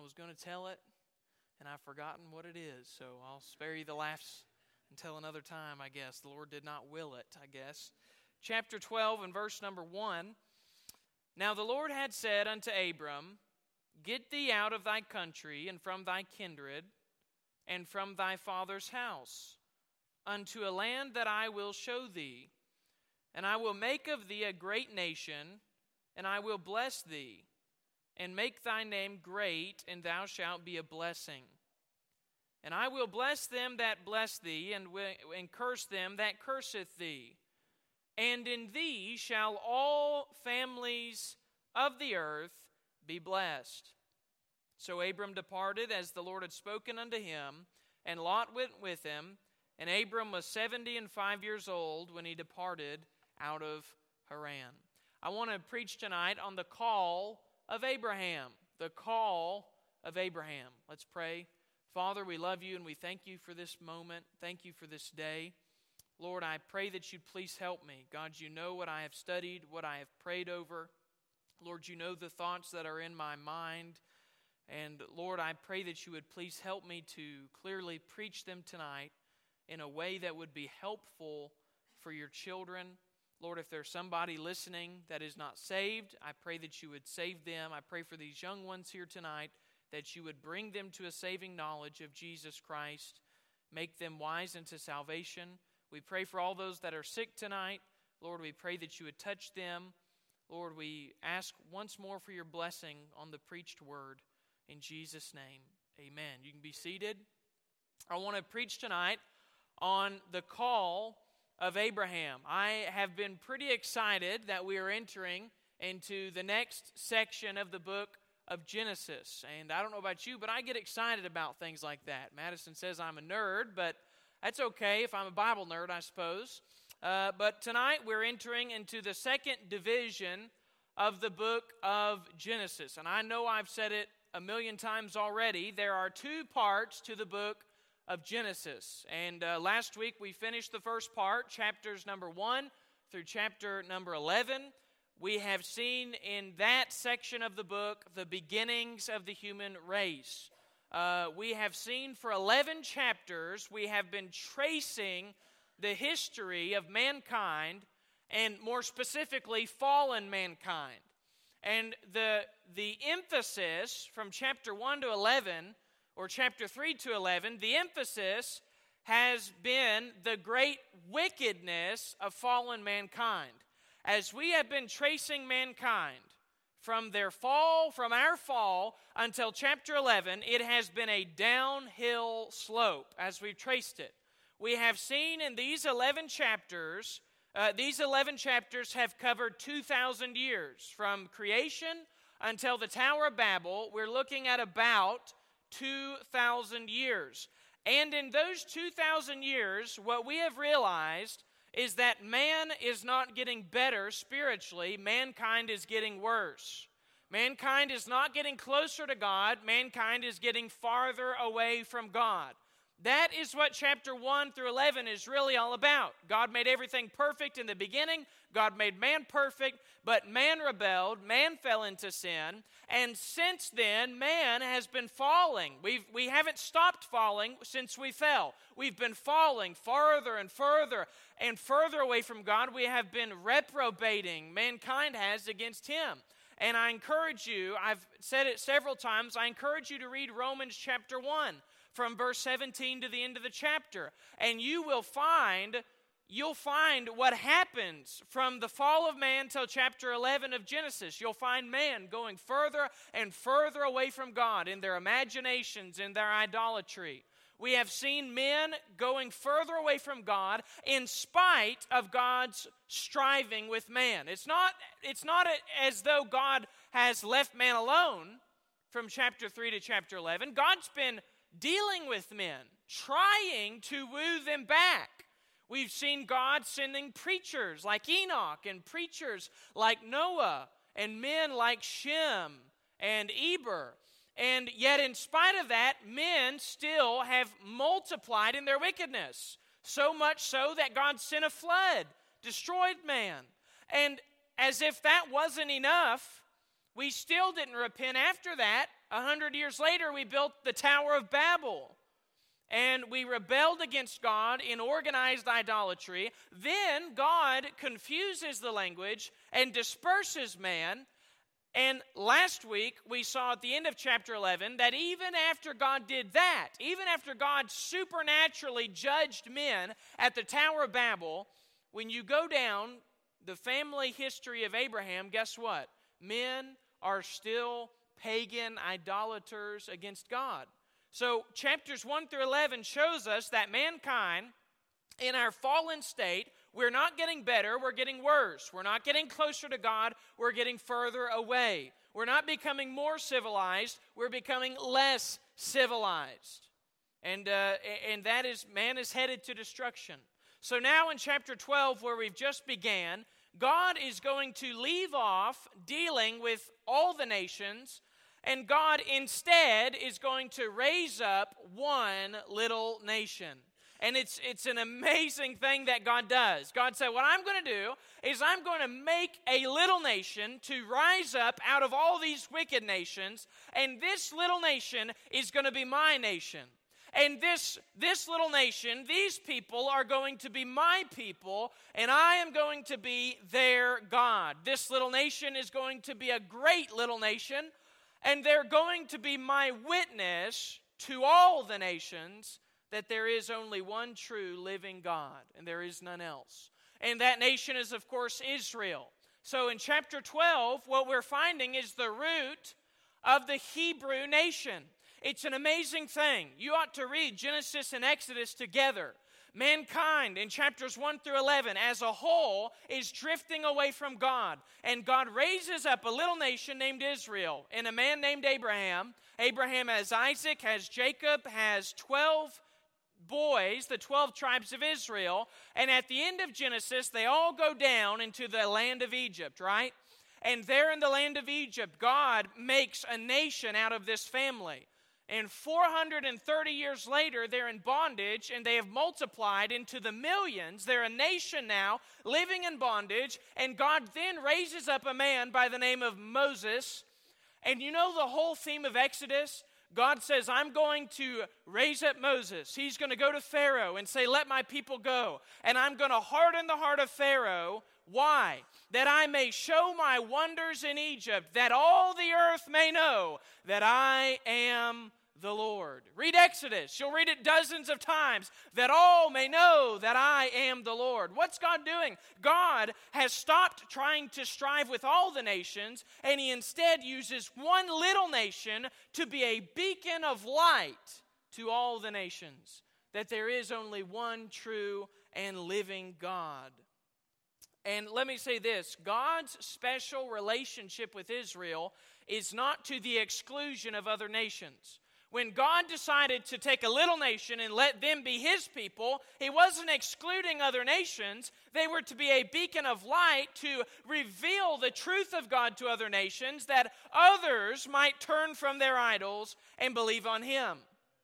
I was going to tell it, and I've forgotten what it is, so I'll spare you the laughs until another time, I guess. The Lord did not will it, I guess. Chapter 12 and verse number 1. Now the Lord had said unto Abram, Get thee out of thy country, and from thy kindred, and from thy father's house, unto a land that I will show thee. And I will make of thee a great nation, and I will bless thee, and make thy name great, and thou shalt be a blessing. And I will bless them that bless thee, and curse them that curseth thee. And in thee shall all families of the earth be blessed. So Abram departed as the Lord had spoken unto him, and Lot went with him. And Abram was 75 years old when he departed out of Haran. I want to preach tonight on the call of Abraham. The call of Abraham. Let's pray. Father, we love you and we thank you for this moment. Thank you for this day. Lord, I pray that you'd please help me. God, you know what I have studied, what I have prayed over. Lord, you know the thoughts that are in my mind. And Lord, I pray that you would please help me to clearly preach them tonight in a way that would be helpful for your children. Lord, if there's somebody listening that is not saved, I pray that you would save them. I pray for these young ones here tonight that you would bring them to a saving knowledge of Jesus Christ, make them wise unto salvation. We pray for all those that are sick tonight. Lord, we pray that you would touch them. Lord, we ask once more for your blessing on the preached word. In Jesus' name, amen. You can be seated. I want to preach tonight on the call of Abraham. I have been pretty excited that we are entering into the next section of the book of Genesis. And I don't know about you, but I get excited about things like that. Madison says I'm a nerd, but that's okay if I'm a Bible nerd, I suppose. But tonight we're entering into the second division of the book of Genesis. And I know I've said it a million times already. There are two parts to the book of Genesis. And last week we finished the first part, chapters number 1 through chapter number 11. We have seen in that section of the book the beginnings of the human race. We have seen for 11 chapters, we have been tracing the history of mankind, and more specifically, fallen mankind. And the emphasis from chapter 1 to 11, or chapter 3 to 11, the emphasis has been the great wickedness of fallen mankind. As we have been tracing mankind from their fall, from our fall, until chapter 11, it has been a downhill slope as we've traced it. We have seen in these 11 chapters have covered 2,000 years. From creation until the Tower of Babel, we're looking at about 2,000 years. And in those 2,000 years, what we have realized is that man is not getting better spiritually. Mankind is getting worse. Mankind is not getting closer to God. Mankind is getting farther away from God. That is what chapter 1 through 11 is really all about. God made everything perfect in the beginning. God made man perfect, but man rebelled. Man fell into sin. And since then, man has been falling. We haven't stopped falling since we fell. We've been falling farther and further and further away from God. We have been reprobating. Mankind has against him. And I encourage you, I've said it several times, I encourage you to read Romans chapter 1. From verse 17 to the end of the chapter. And you'll find what happens from the fall of man till chapter 11 of Genesis. You'll find man going further and further away from God in their imaginations, in their idolatry. We have seen men going further away from God in spite of God's striving with man. It's not as though God has left man alone from chapter 3 to chapter 11. God's been dealing with men, trying to woo them back. We've seen God sending preachers like Enoch and preachers like Noah and men like Shem and Eber. And yet in spite of that, men still have multiplied in their wickedness. So much so that God sent a flood, destroyed man. And as if that wasn't enough, we still didn't repent after that. 100 years later, we built the Tower of Babel. And we rebelled against God in organized idolatry. Then God confuses the language and disperses man. And last week, we saw at the end of chapter 11 that even after God did that, even after God supernaturally judged men at the Tower of Babel, when you go down the family history of Abraham, guess what? Men are still pagan idolaters against God. So chapters 1 through 11 shows us that mankind, in our fallen state, we're not getting better, we're getting worse. We're not getting closer to God, we're getting further away. We're not becoming more civilized, we're becoming less civilized. And that is, man is headed to destruction. So now in chapter 12, where we've just began, God is going to leave off dealing with all the nations, and God instead is going to raise up one little nation. And it's an amazing thing that God does. God said, what I'm going to do is I'm going to make a little nation to rise up out of all these wicked nations, and this little nation is going to be my nation. And this little nation, these people are going to be my people, and I am going to be their God. This little nation is going to be a great little nation, and they're going to be my witness to all the nations that there is only one true living God, and there is none else. And that nation is, of course, Israel. So in chapter 12, what we're finding is the root of the Hebrew nation. It's an amazing thing. You ought to read Genesis and Exodus together. Mankind in chapters 1 through 11 as a whole is drifting away from God. And God raises up a little nation named Israel and a man named Abraham. Abraham has Isaac, has Jacob, has 12 boys, the 12 tribes of Israel. And at the end of Genesis, they all go down into the land of Egypt, right? And there in the land of Egypt, God makes a nation out of this family. And 430 years later, they're in bondage, and they have multiplied into the millions. They're a nation now, living in bondage, and God then raises up a man by the name of Moses. And you know the whole theme of Exodus? God says, I'm going to raise up Moses. He's going to go to Pharaoh and say, let my people go. And I'm going to harden the heart of Pharaoh. Why? That I may show my wonders in Egypt, that all the earth may know that I am the Lord. Read Exodus. You'll read it dozens of times. That all may know that I am the Lord. What's God doing? God has stopped trying to strive with all the nations, and He instead uses one little nation to be a beacon of light to all the nations. That there is only one true and living God. And let me say this, God's special relationship with Israel is not to the exclusion of other nations. When God decided to take a little nation and let them be His people, He wasn't excluding other nations. They were to be a beacon of light to reveal the truth of God to other nations, that others might turn from their idols and believe on Him.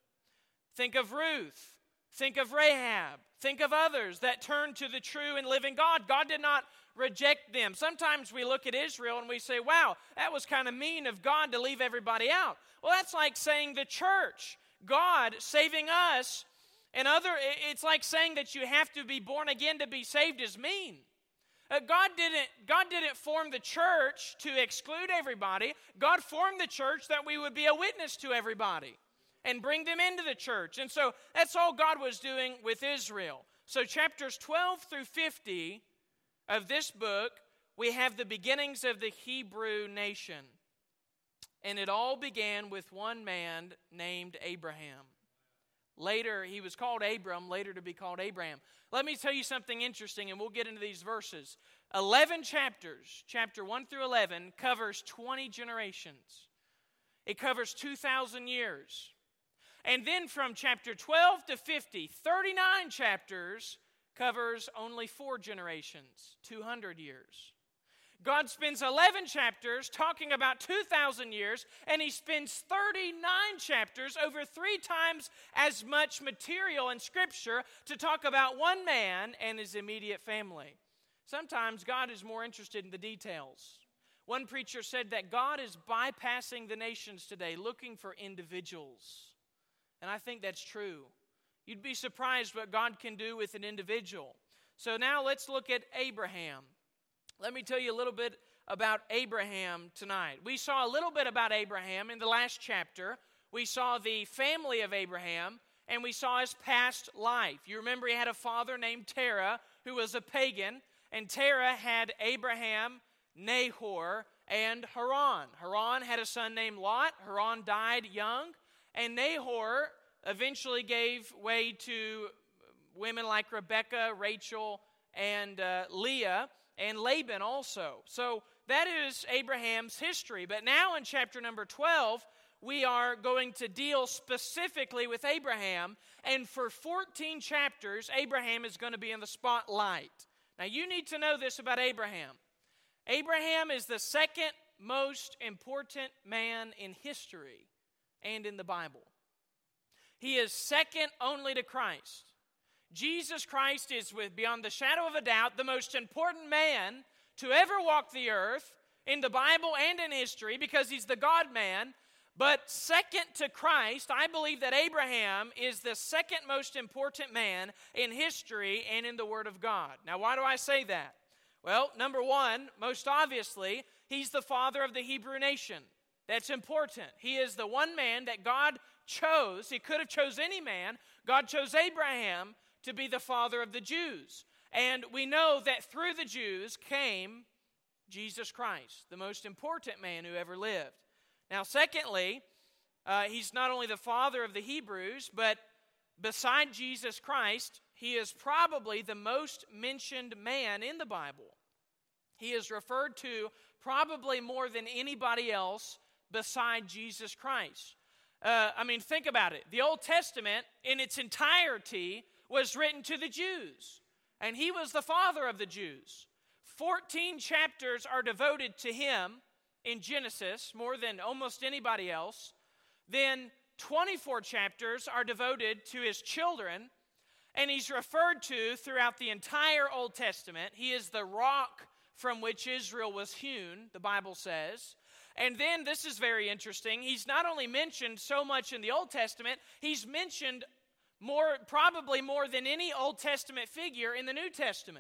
Think of Ruth. Think of Rahab. Think of others that turned to the true and living God. God did not reject them. Sometimes we look at Israel and we say, wow, that was kind of mean of God to leave everybody out. Well, that's like saying the church, God saving us, and it's like saying that you have to be born again to be saved is mean. God didn't form the church to exclude everybody. God formed the church that we would be a witness to everybody and bring them into the church. And so that's all God was doing with Israel. So chapters 12 through 50 of this book, we have the beginnings of the Hebrew nation. And it all began with one man named Abraham. Later, he was called Abram, later to be called Abraham. Let me tell you something interesting, and we'll get into these verses. 11 chapters, chapter 1 through 11, covers 20 generations. It covers 2,000 years. And then from chapter 12 to 50, 39 chapters covers only 4 generations, 200 years. God spends 11 chapters talking about 2,000 years, and He spends 39 chapters, over 3 times as much material in Scripture, to talk about one man and his immediate family. Sometimes God is more interested in the details. One preacher said that God is bypassing the nations today, looking for individuals. And I think that's true. You'd be surprised what God can do with an individual. So now let's look at Abraham. Let me tell you a little bit about Abraham tonight. We saw a little bit about Abraham in the last chapter. We saw the family of Abraham, and we saw his past life. You remember he had a father named Terah, who was a pagan, and Terah had Abraham, Nahor, and Haran. Haran had a son named Lot. Haran died young, and Nahor eventually gave way to women like Rebekah, Rachel, and Leah, and Laban also. So that is Abraham's history. But now in chapter number 12, we are going to deal specifically with Abraham. And for 14 chapters, Abraham is going to be in the spotlight. Now you need to know this about Abraham. Abraham is the second most important man in history and in the Bible. He is second only to Christ. Jesus Christ is, beyond the shadow of a doubt, the most important man to ever walk the earth in the Bible and in history, because he's the God-man. But second to Christ, I believe that Abraham is the second most important man in history and in the Word of God. Now, why do I say that? Well, number one, most obviously, he's the father of the Hebrew nation. That's important. He is the one man that God chose. He could have chose any man. God chose Abraham to be the father of the Jews. And we know that through the Jews came Jesus Christ, the most important man who ever lived. Now, secondly, he's not only the father of the Hebrews, but beside Jesus Christ, he is probably the most mentioned man in the Bible. He is referred to probably more than anybody else beside Jesus Christ. Think about it. The Old Testament in its entirety was written to the Jews, and he was the father of the Jews. 14 chapters are devoted to him in Genesis, more than almost anybody else. Then 24 chapters are devoted to his children, and he's referred to throughout the entire Old Testament. He is the rock from which Israel was hewn, the Bible says. And then, this is very interesting, he's not only mentioned so much in the Old Testament, he's mentioned probably more than any Old Testament figure in the New Testament.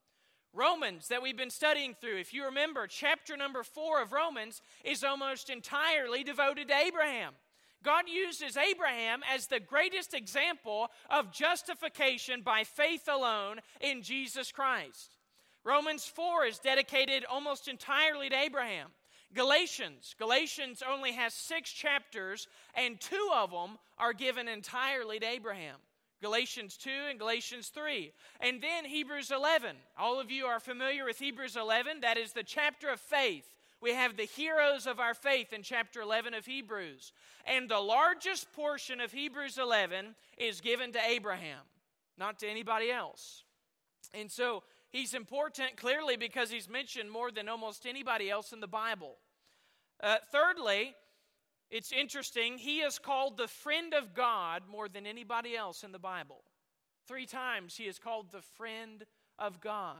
Romans, that we've been studying through, if you remember, chapter number 4 of Romans is almost entirely devoted to Abraham. God uses Abraham as the greatest example of justification by faith alone in Jesus Christ. Romans 4 is dedicated almost entirely to Abraham. Galatians only has 6 chapters, and 2 of them are given entirely to Abraham. Galatians 2 and Galatians 3. And then Hebrews 11. All of you are familiar with Hebrews 11. That is the chapter of faith. We have the heroes of our faith in chapter 11 of Hebrews. And the largest portion of Hebrews 11 is given to Abraham, not to anybody else. And so he's important clearly because he's mentioned more than almost anybody else in the Bible. Thirdly, it's interesting, he is called the friend of God more than anybody else in the Bible. 3 times he is called the friend of God.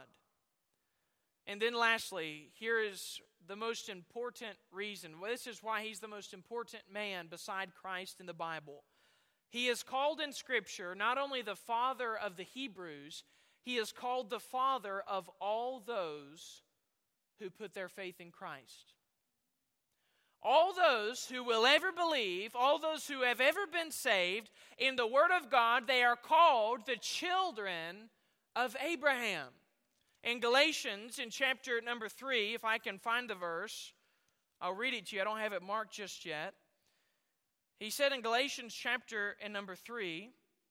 And then lastly, here is the most important reason. This is why he's the most important man beside Christ in the Bible. He is called in Scripture not only the father of the Hebrews, he is called the father of all those who put their faith in Christ. All those who will ever believe, all those who have ever been saved, in the Word of God, they are called the children of Abraham. In Galatians, in chapter number 3, if I can find the verse, I'll read it to you. I don't have it marked just yet. He said in Galatians chapter number 3,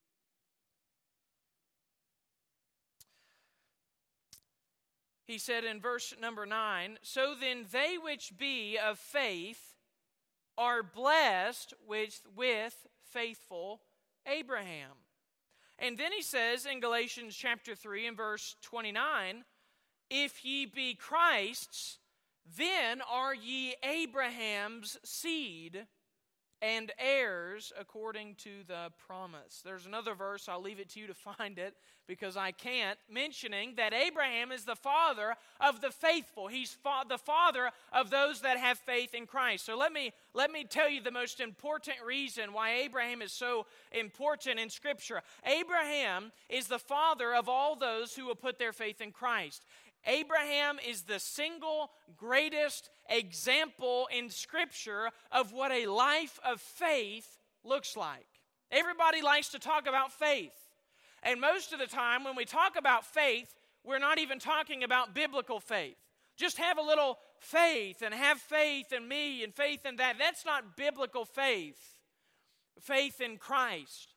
he said in verse number 9, "So then they which be of faith are blessed with faithful Abraham." And then he says in Galatians chapter 3 and verse 29, "If ye be Christ's, then are ye Abraham's seed and heirs according to the promise. There's another verse, I'll leave it to you to find it because I can't, mentioning that Abraham is the father of the faithful. He's the father of those that have faith in Christ. So let me tell you the most important reason why Abraham is so important in Scripture. Abraham is the father of all those who will put their faith in Christ. Abraham is the single greatest example in Scripture of what a life of faith looks like. Everybody likes to talk about faith. And most of the time when we talk about faith, we're not even talking about biblical faith. Just have a little faith and have faith in me and faith in that. That's not biblical faith. Faith in Christ.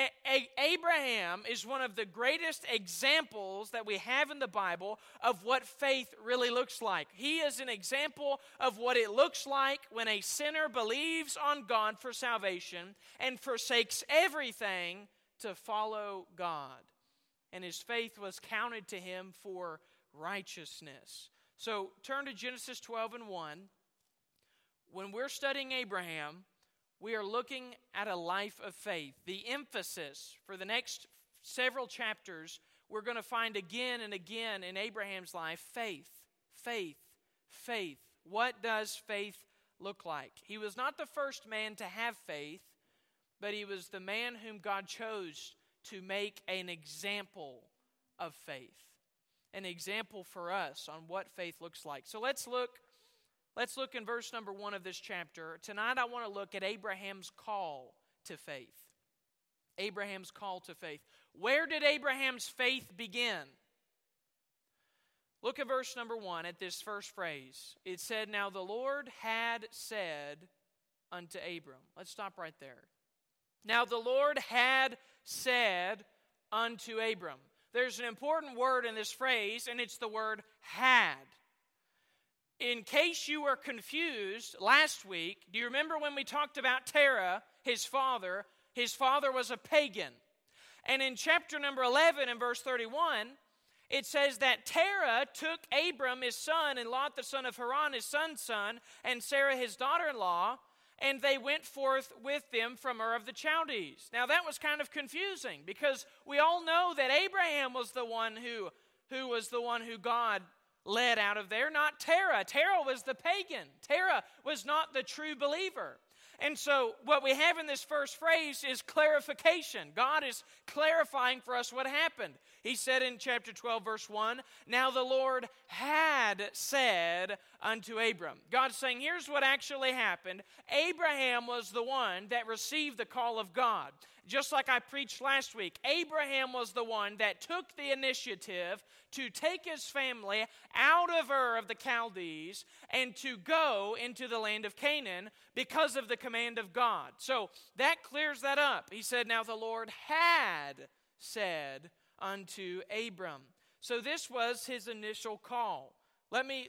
Abraham is one of the greatest examples that we have in the Bible of what faith really looks like. He is an example of what it looks like when a sinner believes on God for salvation and forsakes everything to follow God. And his faith was counted to him for righteousness. So turn to Genesis 12:1. When we're studying Abraham, we are looking at a life of faith. The emphasis for the next several chapters, we're going to find again and again in Abraham's life, faith, faith, faith. What does faith look like? He was not the first man to have faith, but he was the man whom God chose to make an example of faith. An example for us on what faith looks like. So let's look in verse number 1 of this chapter. Tonight I want to look at Abraham's call to faith. Abraham's call to faith. Where did Abraham's faith begin? Look at verse number 1 at this first phrase. It said, "Now the Lord had said unto Abram." Let's stop right there. Now the Lord had said unto Abram. There's an important word in this phrase, and it's the word had. In case you were confused last week, do you remember when we talked about Terah, his father? His father was a pagan. And in chapter number 11 and verse 31, it says that Terah took Abram, his son, and Lot, the son of Haran, his son's son, and Sarah, his daughter-in-law, and they went forth with them from Ur of the Chaldees. Now that was kind of confusing because we all know that Abraham was the one who God led out of there, not Terah. Terah was the pagan. Terah was not the true believer. And so what we have in this first phrase is clarification. God is clarifying for us what happened. He said in chapter 12, verse 1, "Now the Lord had said unto Abram." God's saying, here's what actually happened. Abraham was the one that received the call of God. Just like I preached last week, Abraham was the one that took the initiative to take his family out of Ur of the Chaldees and to go into the land of Canaan because of the command of God. So that clears that up. He said, "Now the Lord had said unto Abram." So this was his initial call. Let me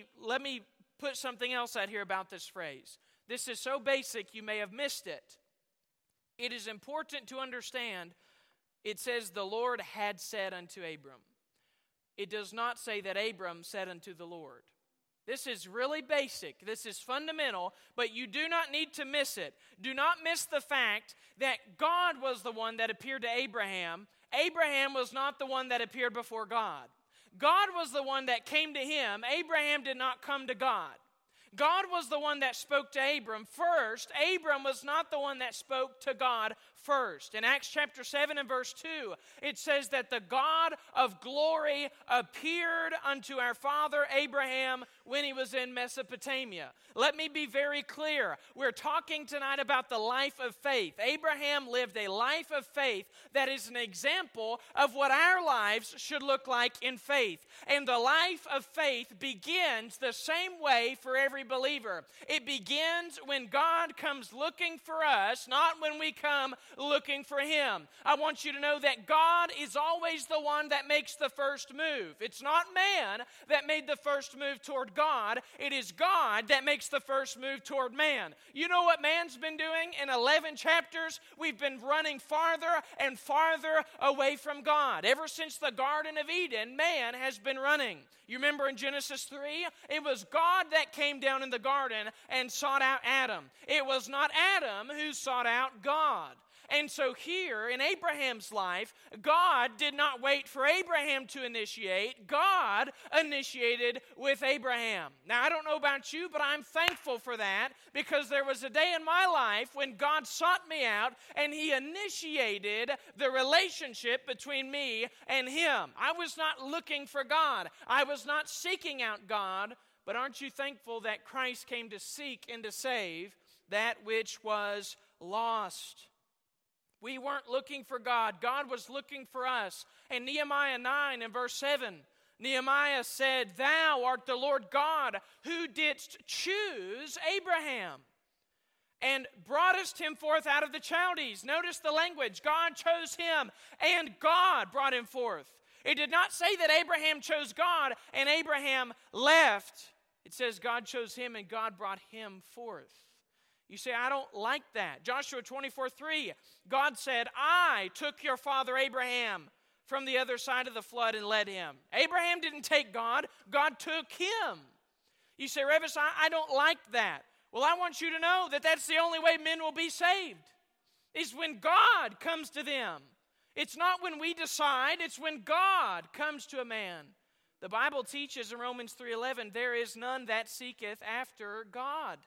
put something else out here about this phrase. This is so basic you may have missed it. It is important to understand, it says the Lord had said unto Abram. It does not say that Abram said unto the Lord. This is really basic. This is fundamental, but you do not need to miss it. Do not miss the fact that God was the one that appeared to Abraham. Abraham was not the one that appeared before God. God was the one that came to him. Abraham did not come to God. God was the one that spoke to Abram first. Abram was not the one that spoke to God first. In Acts chapter 7 and verse 2, it says that the God of glory appeared unto our father Abraham when he was in Mesopotamia. Let me be very clear. We're talking tonight about the life of faith. Abraham lived a life of faith that is an example of what our lives should look like in faith. And the life of faith begins the same way for every believer. It begins when God comes looking for us, not when we come looking for Him. I want you to know that God is always the one that makes the first move. It's not man that made the first move toward God. It is God that makes the first move toward man. You know what man's been doing? In 11 chapters, we've been running farther and farther away from God. Ever since the Garden of Eden, man has been running. You remember in Genesis 3, it was God that came down in the garden and sought out Adam. It was not Adam who sought out God. And so here in Abraham's life, God did not wait for Abraham to initiate. God initiated with Abraham. Now, I don't know about you, but I'm thankful for that, because there was a day in my life when God sought me out and He initiated the relationship between me and Him. I was not looking for God. I was not seeking out God. But aren't you thankful that Christ came to seek and to save that which was lost? We weren't looking for God. God was looking for us. In Nehemiah 9 and verse 7, Nehemiah said, "Thou art the Lord God who didst choose Abraham and broughtest him forth out of the Chaldees." Notice the language. God chose him and God brought him forth. It did not say that Abraham chose God and Abraham left. It says God chose him and God brought him forth. You say, I don't like that. Joshua 24:3, God said, "I took your father Abraham from the other side of the flood and led him." Abraham didn't take God. God took him. You say, Revis, I don't like that. Well, I want you to know that that's the only way men will be saved, is when God comes to them. It's not when we decide. It's when God comes to a man. The Bible teaches in Romans 3:11, "There is none that seeketh after God."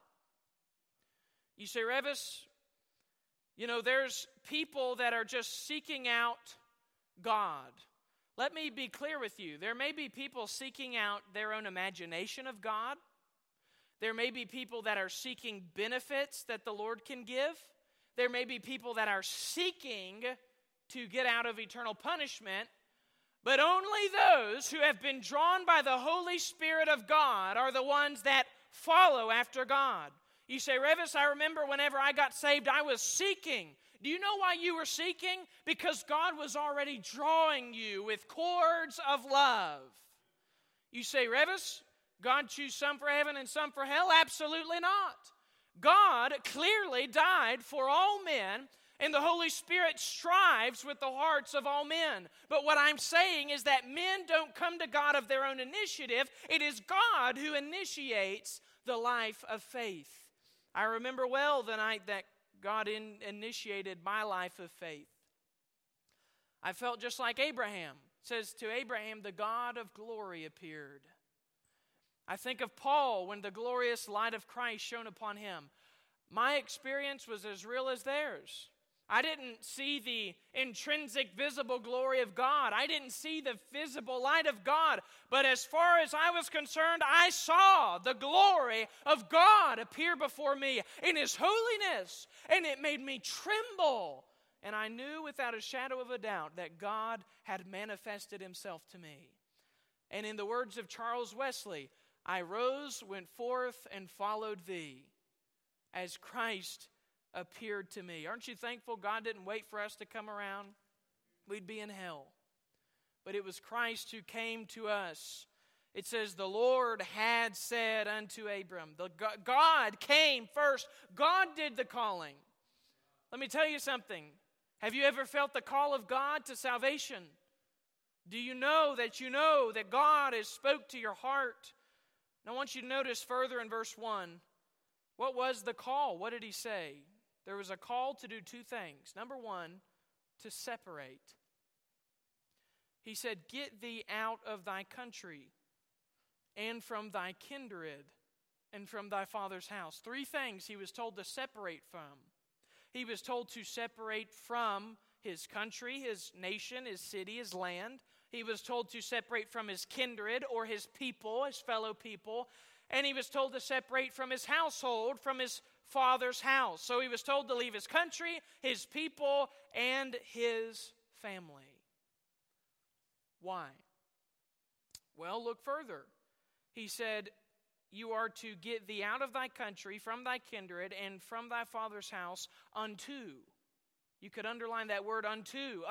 You say, Revis, there's people that are just seeking out God. Let me be clear with you. There may be people seeking out their own imagination of God. There may be people that are seeking benefits that the Lord can give. There may be people that are seeking to get out of eternal punishment. But only those who have been drawn by the Holy Spirit of God are the ones that follow after God. You say, Revis, I remember whenever I got saved, I was seeking. Do you know why you were seeking? Because God was already drawing you with cords of love. You say, Revis, God choose some for heaven and some for hell? Absolutely not. God clearly died for all men, and the Holy Spirit strives with the hearts of all men. But what I'm saying is that men don't come to God of their own initiative. It is God who initiates the life of faith. I remember well the night that God initiated my life of faith. I felt just like Abraham. It says, to Abraham, the God of glory appeared. I think of Paul when the glorious light of Christ shone upon him. My experience was as real as theirs. I didn't see the intrinsic visible glory of God. I didn't see the visible light of God. But as far as I was concerned, I saw the glory of God appear before me in His holiness. And it made me tremble. And I knew without a shadow of a doubt that God had manifested Himself to me. And in the words of Charles Wesley, I rose, went forth, and followed Thee, as Christ appeared to me. Aren't you thankful God didn't wait for us to come around? We'd be in hell. But it was Christ who came to us. It says, the Lord had said unto Abram. God came first. God did the calling. Let me tell you something. Have you ever felt the call of God to salvation? Do you know that God has spoke to your heart? And I want you to notice further in verse 1, what was the call? What did He say? There was a call to do two things. Number one, to separate. He said, get thee out of thy country and from thy kindred and from thy father's house. Three things He was told to separate from. He was told to separate from his country, his nation, his city, his land. He was told to separate from his kindred or his people, his fellow people. And he was told to separate from his household, from his father's house. So he was told to leave his country, his people, and his family. Why? Well, look further. He said, you are to get thee out of thy country, from thy kindred, and from thy father's house unto. You could underline that word unto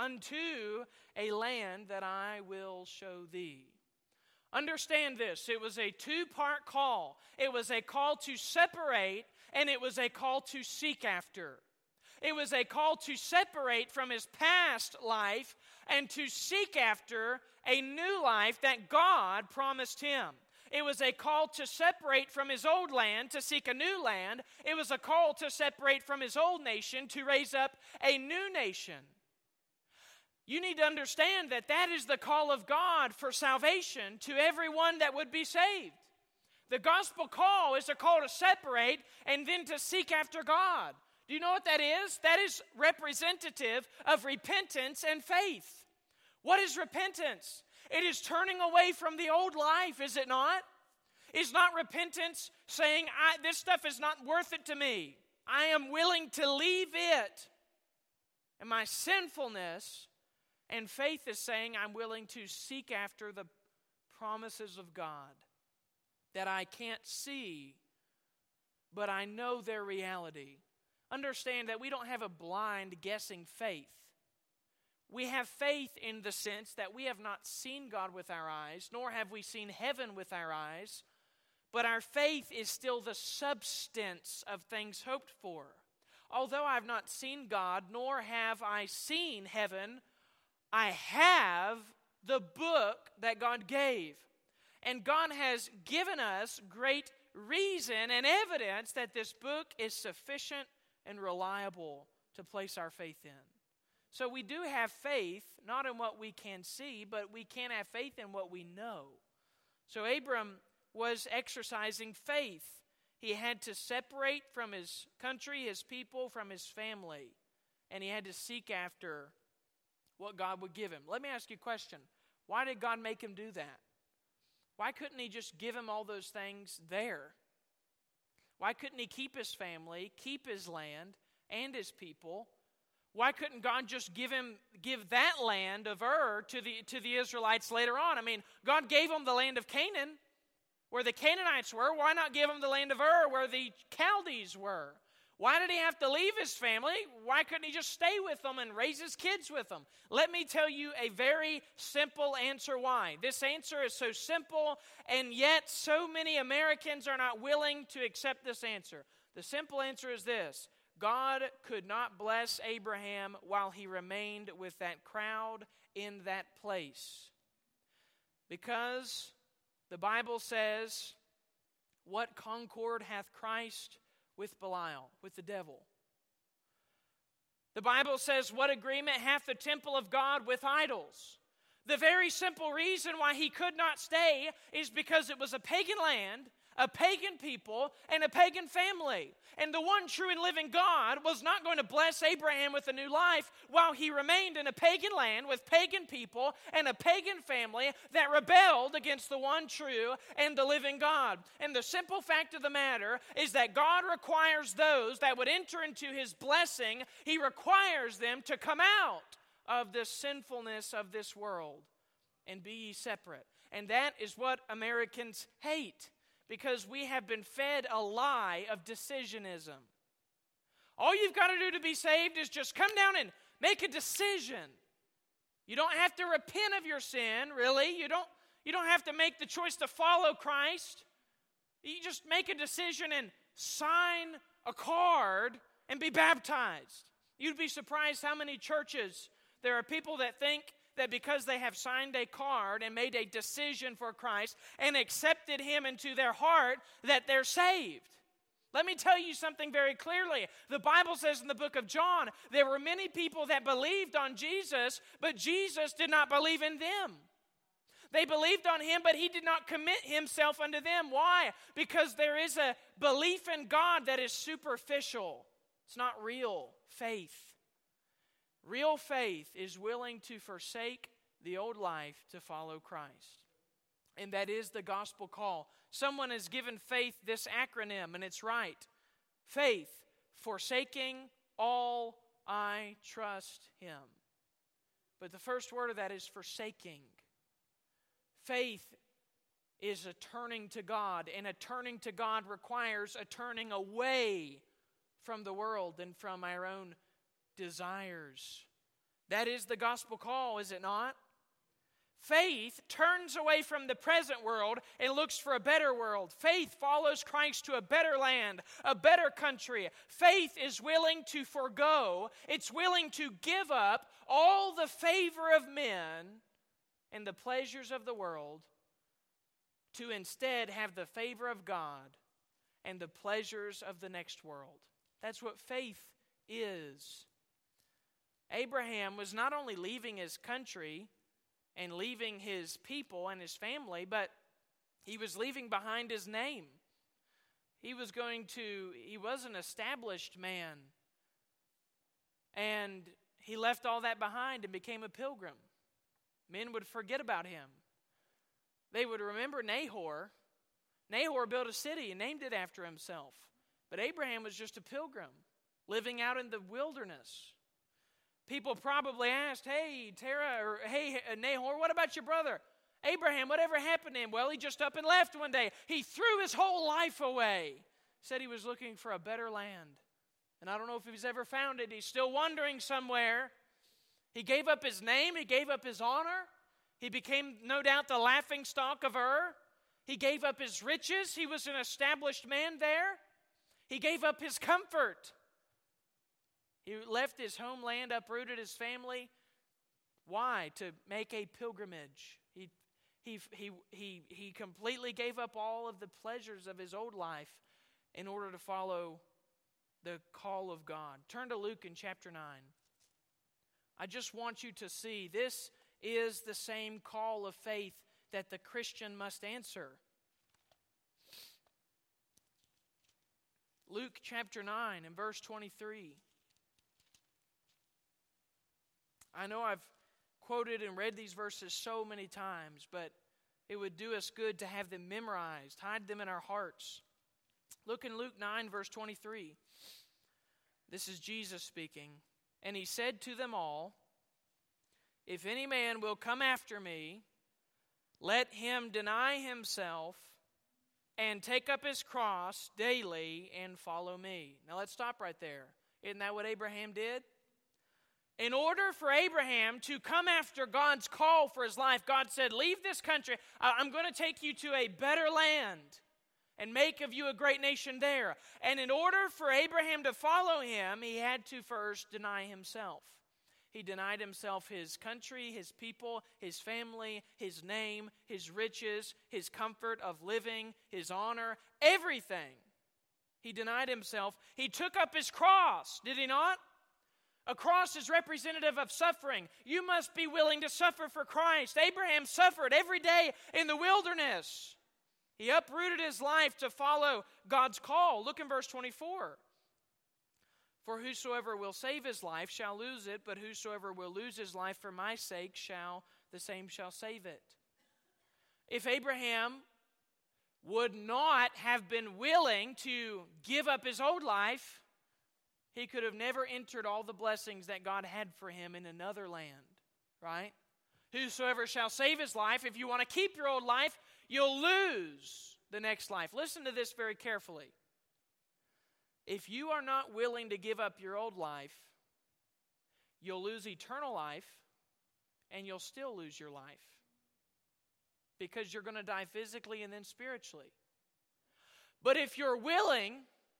a land that I will show thee. Understand this. It was a two-part call. It was a call to separate, and it was a call to seek after. It was a call to separate from his past life and to seek after a new life that God promised him. It was a call to separate from his old land to seek a new land. It was a call to separate from his old nation to raise up a new nation. You need to understand that that is the call of God for salvation to everyone that would be saved. The gospel call is a call to separate and then to seek after God. Do you know what that is? That is representative of repentance and faith. What is repentance? It is turning away from the old life, is it not? Is not repentance saying, this stuff is not worth it to me. I am willing to leave it and my sinfulness. And faith is saying, I'm willing to seek after the promises of God that I can't see, but I know their reality. Understand that we don't have a blind guessing faith. We have faith in the sense that we have not seen God with our eyes, nor have we seen heaven with our eyes, but our faith is still the substance of things hoped for. Although I have not seen God, nor have I seen heaven, I have the book that God gave. And God has given us great reason and evidence that this book is sufficient and reliable to place our faith in. So we do have faith, not in what we can see, but we can have faith in what we know. So Abram was exercising faith. He had to separate from his country, his people, from his family. And he had to seek after what God would give him. Let me ask you a question. Why did God make him do that? Why couldn't he just give him all those things there? Why couldn't he keep his family, keep his land, and his people? Why couldn't God just give that land of Ur to the Israelites later on? I mean, God gave them the land of Canaan, where the Canaanites were. Why not give them the land of Ur, where the Chaldees were? Why did he have to leave his family? Why couldn't he just stay with them and raise his kids with them? Let me tell you a very simple answer why. This answer is so simple, and yet so many Americans are not willing to accept this answer. The simple answer is this: God could not bless Abraham while he remained with that crowd in that place. Because the Bible says, what concord hath Christ with Belial, with the devil? The Bible says, what agreement hath the temple of God with idols? The very simple reason why he could not stay is because it was a pagan land, a pagan people, and a pagan family. And the one true and living God was not going to bless Abraham with a new life while he remained in a pagan land with pagan people and a pagan family that rebelled against the one true and the living God. And the simple fact of the matter is that God requires those that would enter into his blessing, he requires them to come out of the sinfulness of this world and be ye separate. And that is what Americans hate, because we have been fed a lie of decisionism. All you've got to do to be saved is just come down and make a decision. You don't have to repent of your sin, really. You don't have to make the choice to follow Christ. You just make a decision and sign a card and be baptized. You'd be surprised how many churches there are people that think that because they have signed a card and made a decision for Christ and accepted him into their heart, that they're saved. Let me tell you something very clearly. The Bible says in the book of John, there were many people that believed on Jesus, but Jesus did not believe in them. They believed on him, but he did not commit himself unto them. Why? Because there is a belief in God that is superficial. It's not real faith. Real faith is willing to forsake the old life to follow Christ. And that is the gospel call. Someone has given faith this acronym, and it's right. Faith, forsaking all, I trust him. But the first word of that is forsaking. Faith is a turning to God, and a turning to God requires a turning away from the world and from our own desires. That is the gospel call, is it not? Faith turns away from the present world and looks for a better world. Faith follows Christ to a better land, a better country. Faith is willing to forego, it's willing to give up all the favor of men and the pleasures of the world to instead have the favor of God and the pleasures of the next world. That's what faith is. Abraham was not only leaving his country and leaving his people and his family, but he was leaving behind his name. He was an established man. And he left all that behind and became a pilgrim. Men would forget about him. They would remember Nahor. Nahor built a city and named it after himself. But Abraham was just a pilgrim living out in the wilderness. People probably asked, hey, Terah, or hey, Nahor, what about your brother? Abraham, whatever happened to him? Well, he just up and left one day. He threw his whole life away. Said he was looking for a better land. And I don't know if he's ever found it. He's still wandering somewhere. He gave up his name. He gave up his honor. He became, no doubt, the laughingstock of Ur. He gave up his riches. He was an established man there. He gave up his comfort. He left his homeland, uprooted his family. Why? To make a pilgrimage. He completely gave up all of the pleasures of his old life in order to follow the call of God. Turn to Luke in chapter 9. I just want you to see this is the same call of faith that the Christian must answer. Luke chapter 9 and verse 23. I know I've quoted and read these verses so many times, but it would do us good to have them memorized, hide them in our hearts. Look in Luke 9, verse 23. This is Jesus speaking. And he said to them all, if any man will come after me, let him deny himself and take up his cross daily and follow me. Now let's stop right there. Isn't that what Abraham did? In order for Abraham to come after God's call for his life, God said, leave this country. I'm going to take you to a better land and make of you a great nation there. And in order for Abraham to follow him, he had to first deny himself. He denied himself his country, his people, his family, his name, his riches, his comfort of living, his honor, everything. He denied himself. He took up his cross, did he not? A cross is representative of suffering. You must be willing to suffer for Christ. Abraham suffered every day in the wilderness. He uprooted his life to follow God's call. Look in verse 24. For whosoever will save his life shall lose it, but whosoever will lose his life for my sake the same shall save it. If Abraham would not have been willing to give up his old life, he could have never entered all the blessings that God had for him in another land, right? Whosoever shall save his life, if you want to keep your old life, you'll lose the next life. Listen to this very carefully. If you are not willing to give up your old life, you'll lose eternal life, and you'll still lose your life. Because you're going to die physically and then spiritually. But if you're willing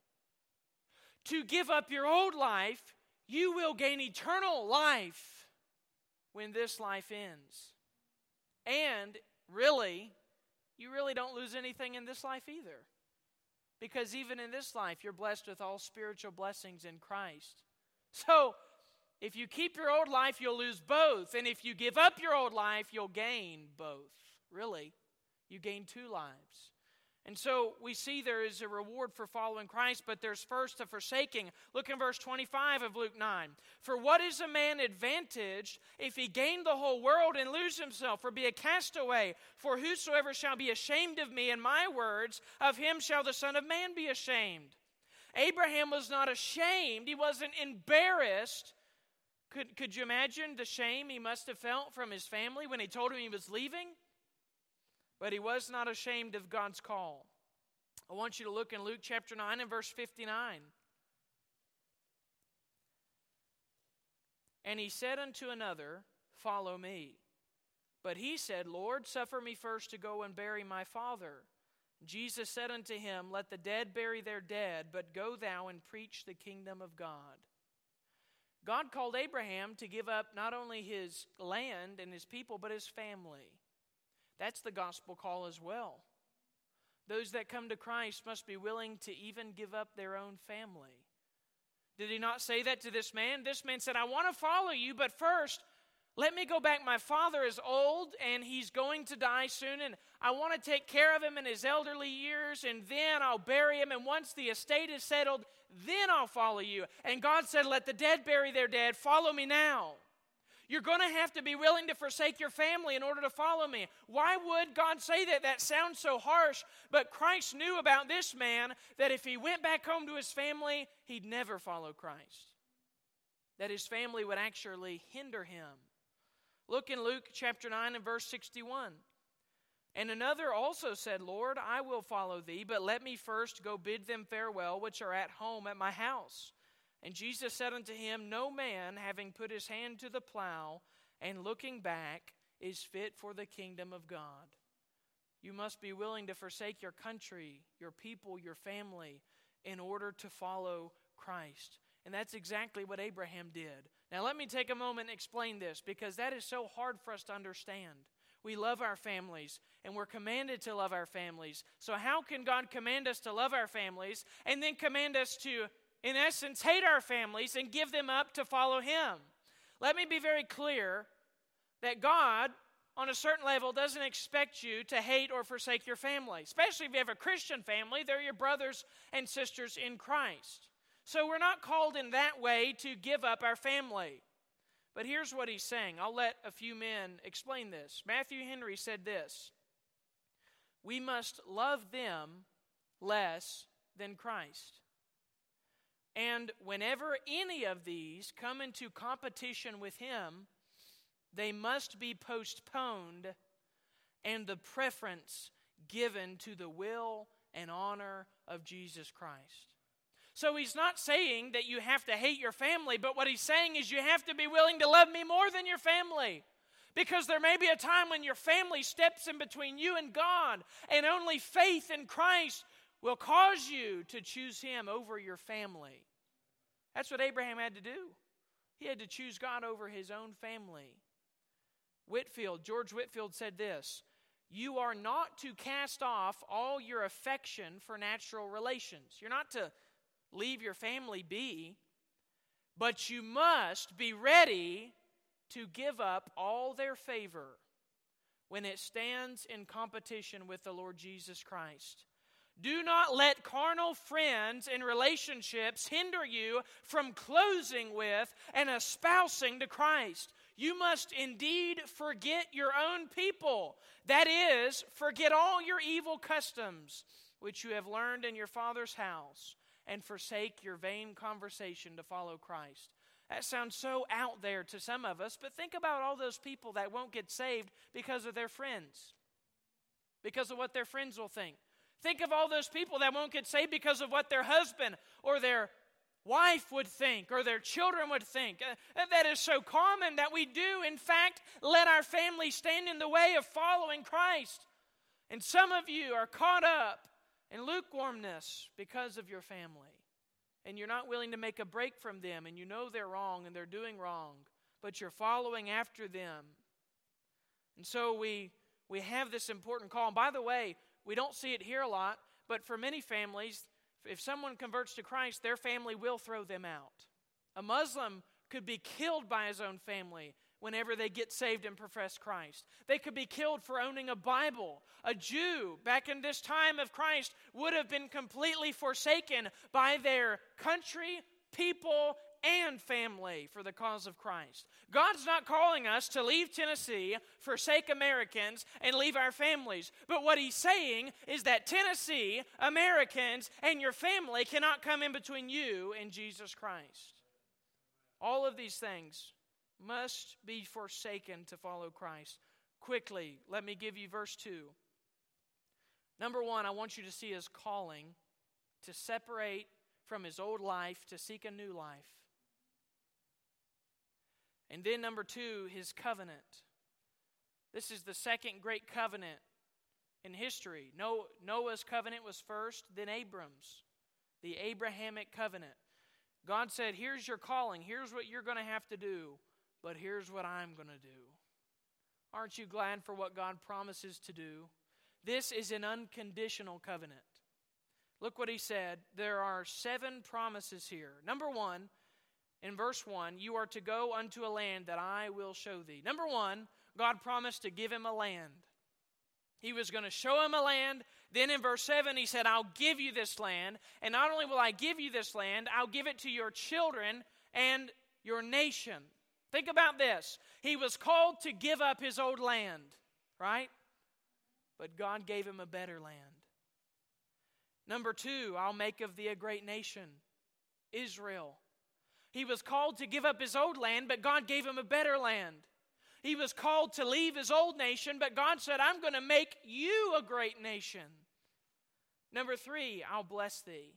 to give up your old life, you will gain eternal life when this life ends. And really, you really don't lose anything in this life either. Because even in this life, you're blessed with all spiritual blessings in Christ. So, if you keep your old life, you'll lose both. And if you give up your old life, you'll gain both. Really, you gain two lives. And so we see there is a reward for following Christ, but there's first a forsaking. Look in verse 25 of Luke 9. For what is a man advantaged if he gain the whole world and lose himself, or be a castaway? For whosoever shall be ashamed of me and my words, of him shall the Son of Man be ashamed. Abraham was not ashamed. He wasn't embarrassed. Could you imagine the shame he must have felt from his family when he told him he was leaving? But he was not ashamed of God's call. I want you to look in Luke chapter 9 and verse 59. And he said unto another, follow me. But he said, Lord, suffer me first to go and bury my father. Jesus said unto him, let the dead bury their dead, but go thou and preach the kingdom of God. God called Abraham to give up not only his land and his people, but his family. That's the gospel call as well. Those that come to Christ must be willing to even give up their own family. Did he not say that to this man? This man said, I want to follow you, but first, let me go back. My father is old, and he's going to die soon, and I want to take care of him in his elderly years, and then I'll bury him, and once the estate is settled, then I'll follow you. And God said, let the dead bury their dead. Follow me now. You're going to have to be willing to forsake your family in order to follow me. Why would God say that? That sounds so harsh, but Christ knew about this man that if he went back home to his family, he'd never follow Christ. That his family would actually hinder him. Look in Luke chapter 9 and verse 61. And another also said, Lord, I will follow thee, but let me first go bid them farewell, which are at home at my house. And Jesus said unto him, no man, having put his hand to the plow and looking back, is fit for the kingdom of God. You must be willing to forsake your country, your people, your family, in order to follow Christ. And that's exactly what Abraham did. Now let me take a moment and explain this, because that is so hard for us to understand. We love our families, and we're commanded to love our families. So how can God command us to love our families and then command us to, in essence, hate our families and give them up to follow Him? Let me be very clear that God, on a certain level, doesn't expect you to hate or forsake your family. Especially if you have a Christian family, they're your brothers and sisters in Christ. So we're not called in that way to give up our family. But here's what he's saying. I'll let a few men explain this. Matthew Henry said this: we must love them less than Christ. And whenever any of these come into competition with Him, they must be postponed and the preference given to the will and honor of Jesus Christ. So he's not saying that you have to hate your family, but what he's saying is you have to be willing to love me more than your family. Because there may be a time when your family steps in between you and God, and only faith in Christ will cause you to choose Him over your family. That's what Abraham had to do. He had to choose God over his own family. George Whitefield said this: you are not to cast off all your affection for natural relations. You're not to leave your family be, but you must be ready to give up all their favor when it stands in competition with the Lord Jesus Christ. Do not let carnal friends and relationships hinder you from closing with and espousing to Christ. You must indeed forget your own people. That is, forget all your evil customs, which you have learned in your father's house, and forsake your vain conversation to follow Christ. That sounds so out there to some of us, but think about all those people that won't get saved because of their friends, because of what their friends will think. Think of all those people that won't get saved because of what their husband or their wife would think or their children would think. That is so common that we do, in fact, let our family stand in the way of following Christ. And some of you are caught up in lukewarmness because of your family. And you're not willing to make a break from them, and you know they're wrong and they're doing wrong, but you're following after them. And so we have this important call. And by the way, we don't see it here a lot, but for many families, if someone converts to Christ, their family will throw them out. A Muslim could be killed by his own family whenever they get saved and profess Christ. They could be killed for owning a Bible. A Jew, back in this time of Christ, would have been completely forsaken by their country, people, and family for the cause of Christ. God's not calling us to leave Tennessee, forsake Americans, and leave our families. But what He's saying is that Tennessee, Americans, and your family cannot come in between you and Jesus Christ. All of these things must be forsaken to follow Christ. Quickly, let me give you verse 2. Number 1, I want you to see His calling to separate from his old life to seek a new life. And then number 2, His covenant. This is the second great covenant in history. Noah's covenant was first, then Abram's, the Abrahamic covenant. God said, here's your calling, here's what you're going to have to do, but here's what I'm going to do. Aren't you glad for what God promises to do? This is an unconditional covenant. Look what he said. There are 7 promises here. Number 1, in verse 1, you are to go unto a land that I will show thee. Number 1, God promised to give him a land. He was going to show him a land. Then in verse 7, he said, I'll give you this land. And not only will I give you this land, I'll give it to your children and your nation. Think about this. He was called to give up his old land, right? But God gave him a better land. Number 2, I'll make of thee a great nation, Israel. He was called to give up his old land, but God gave him a better land. He was called to leave his old nation, but God said, I'm going to make you a great nation. Number 3, I'll bless thee.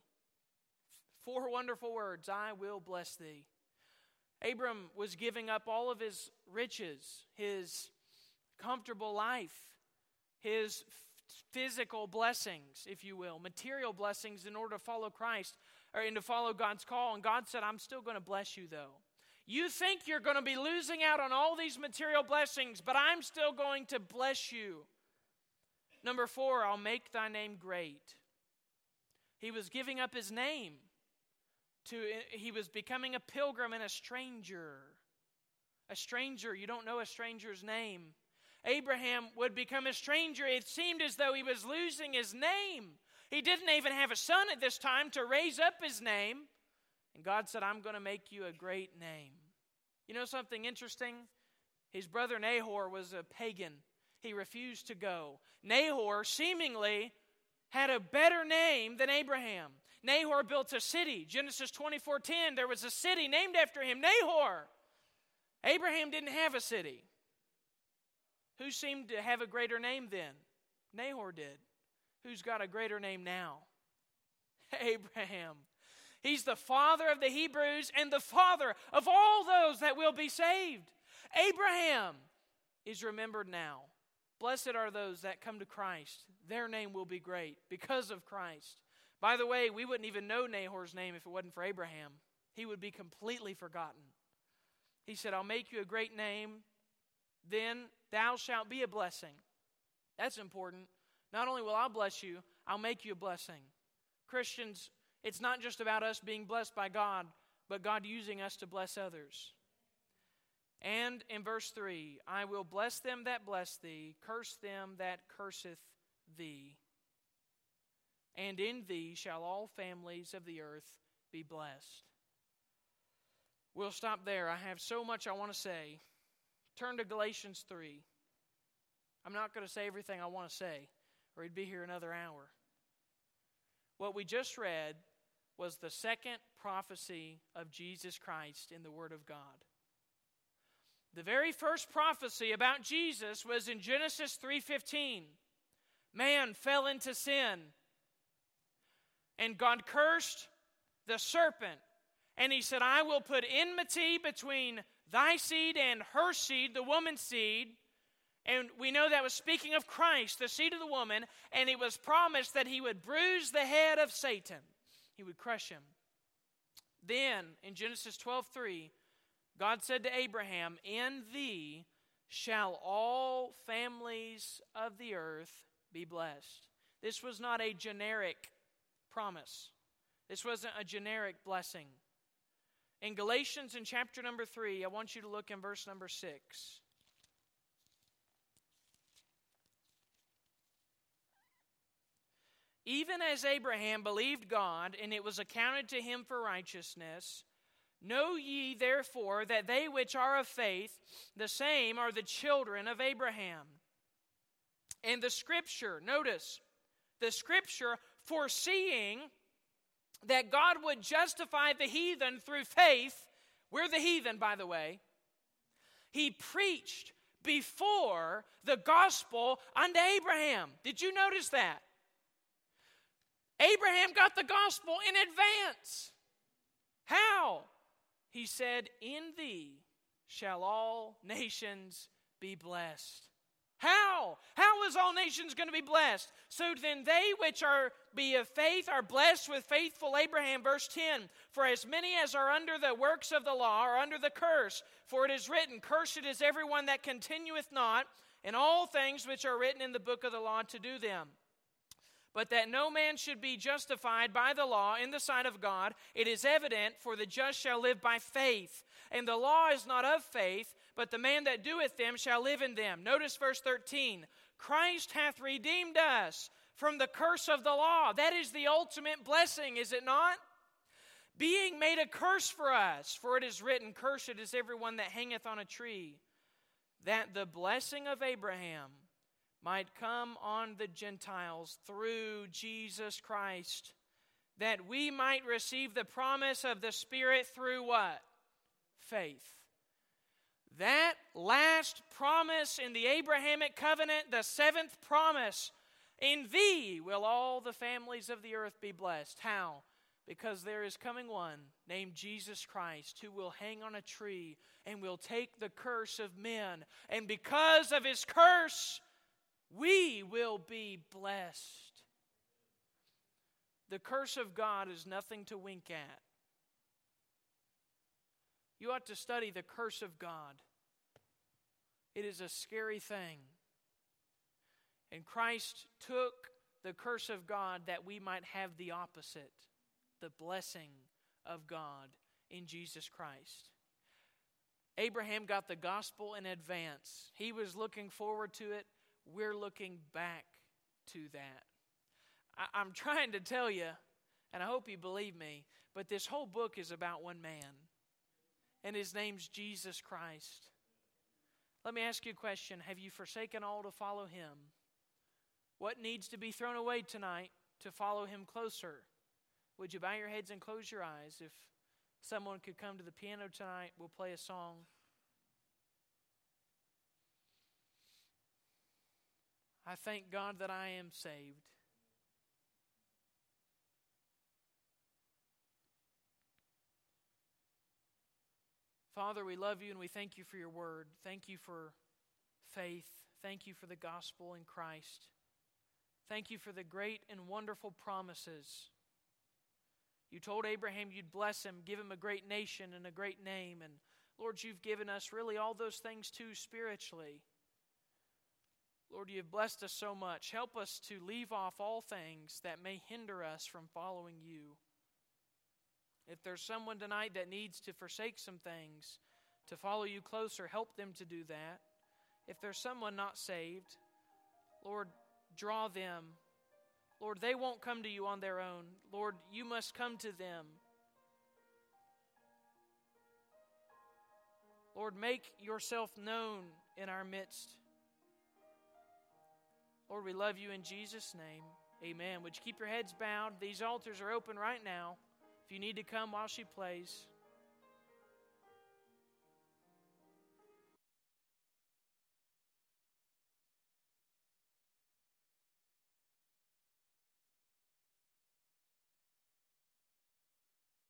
4 wonderful words, I will bless thee. Abram was giving up all of his riches, his comfortable life, his physical blessings, if you will, material blessings in order to follow Christ, or to follow God's call. And God said, I'm still going to bless you though. You think you're going to be losing out on all these material blessings, but I'm still going to bless you. Number 4, I'll make thy name great. He was giving up his name. He was becoming a pilgrim and a stranger. A stranger, you don't know a stranger's name. Abraham would become a stranger. It seemed as though he was losing his name. He didn't even have a son at this time to raise up his name. And God said, I'm going to make you a great name. You know something interesting? His brother Nahor was a pagan. He refused to go. Nahor seemingly had a better name than Abraham. Nahor built a city. Genesis 24:10, there was a city named after him, Nahor. Abraham didn't have a city. Who seemed to have a greater name then? Nahor did. Who's got a greater name now? Abraham. He's the father of the Hebrews and the father of all those that will be saved. Abraham is remembered now. Blessed are those that come to Christ. Their name will be great because of Christ. By the way, we wouldn't even know Nahor's name if it wasn't for Abraham. He would be completely forgotten. He said, I'll make you a great name, then thou shalt be a blessing. That's important. Not only will I bless you, I'll make you a blessing. Christians, it's not just about us being blessed by God, but God using us to bless others. And in verse 3, I will bless them that bless thee, curse them that curseth thee. And in thee shall all families of the earth be blessed. We'll stop there. I have so much I want to say. Turn to Galatians 3. I'm not going to say everything I want to say, or he'd be here another hour. What we just read was the second prophecy of Jesus Christ in the Word of God. The very first prophecy about Jesus was in Genesis 3:15. Man fell into sin, and God cursed the serpent. And he said, I will put enmity between thy seed and her seed, the woman's seed. And we know that was speaking of Christ, the seed of the woman. And it was promised that he would bruise the head of Satan. He would crush him. Then, in Genesis 12:3, God said to Abraham, in thee shall all families of the earth be blessed. This was not a generic promise. This wasn't a generic blessing. In Galatians in chapter number 3, I want you to look in verse number 6. Even as Abraham believed God, and it was accounted to him for righteousness, know ye therefore that they which are of faith, the same are the children of Abraham. And the Scripture, notice, the Scripture foreseeing that God would justify the heathen through faith. We're the heathen, by the way. He preached before the gospel unto Abraham. Did you notice that? Abraham got the gospel in advance. How? He said, in thee shall all nations be blessed. How? How is all nations going to be blessed? So then they which be of faith are blessed with faithful Abraham. Verse 10, for as many as are under the works of the law are under the curse. For it is written, cursed is everyone that continueth not in all things which are written in the book of the law to do them. But that no man should be justified by the law in the sight of God, it is evident, for the just shall live by faith. And the law is not of faith, but the man that doeth them shall live in them. Notice verse 13. Christ hath redeemed us from the curse of the law. That is the ultimate blessing, is it not? Being made a curse for us, for it is written, Cursed is everyone that hangeth on a tree, that the blessing of Abraham might come on the Gentiles through Jesus Christ, that we might receive the promise of the Spirit through what? Faith. That last promise in the Abrahamic covenant, the seventh promise, in thee will all the families of the earth be blessed. How? Because there is coming one named Jesus Christ who will hang on a tree and will take the curse of men. And because of his curse, we will be blessed. The curse of God is nothing to wink at. You ought to study the curse of God. It is a scary thing. And Christ took the curse of God that we might have the opposite, the blessing of God in Jesus Christ. Abraham got the gospel in advance. He was looking forward to it. We're looking back to that. I'm trying to tell you, and I hope you believe me, but this whole book is about one man, and his name's Jesus Christ. Let me ask you a question. Have you forsaken all to follow him? What needs to be thrown away tonight to follow him closer? Would you bow your heads and close your eyes? If someone could come to the piano tonight, we'll play a song. I thank God that I am saved. Father, we love you and we thank you for your word. Thank you for faith. Thank you for the gospel in Christ. Thank you for the great and wonderful promises. You told Abraham you'd bless him, give him a great nation and a great name. And Lord, you've given us really all those things too spiritually. Lord, you've blessed us so much. Help us to leave off all things that may hinder us from following you. If there's someone tonight that needs to forsake some things to follow you closer, help them to do that. If there's someone not saved, Lord, draw them. Lord, they won't come to you on their own. Lord, you must come to them. Lord, make yourself known in our midst. Lord, we love you in Jesus' name. Amen. Would you keep your heads bowed? These altars are open right now. If you need to come while she plays.